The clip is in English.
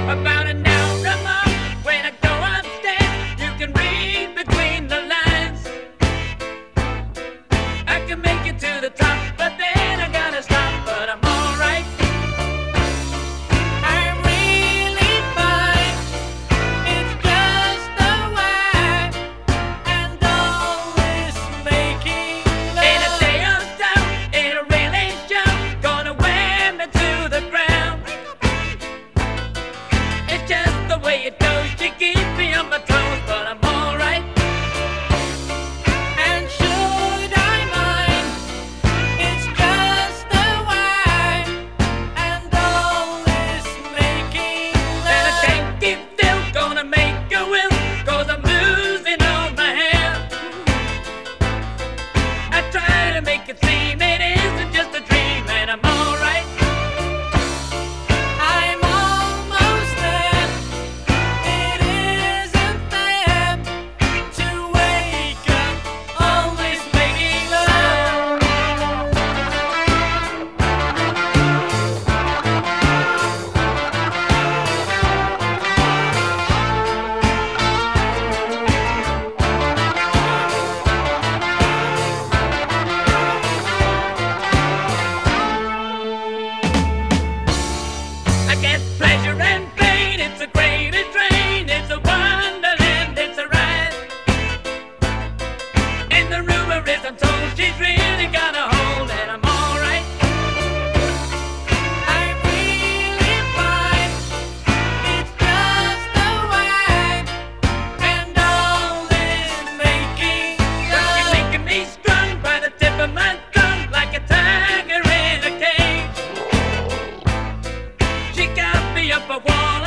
About an hour a month, when I go upstairs, you can read between the lines. I can make it to the top, but then I gotta stop, but I'm alright. I'm really fine. It's just the way, and all this making love. In a day or so, it'll really show, gonna wear me to the ground. It's just the way it goes, she keeps me on my toes, but I'm alright. And should I mind? It's just the way, and all this making love. And I can't keep still, gonna make a will, 'cause I'm losing all my hair. I try to make it seem it isn't just a dream, and I'm alright. I'm almost there. It isn't fair to wake up always making love. I get pleasure and pain, it's a gravy train, it's a wonderland, it's a ride. And the rumor is I'm told she's really got a hold, and I'm alright. I'm really fine, it's just the way, and all this making love. She's making me strung by the tip of my tongue, like a tiger in a cage. She got me up a wall.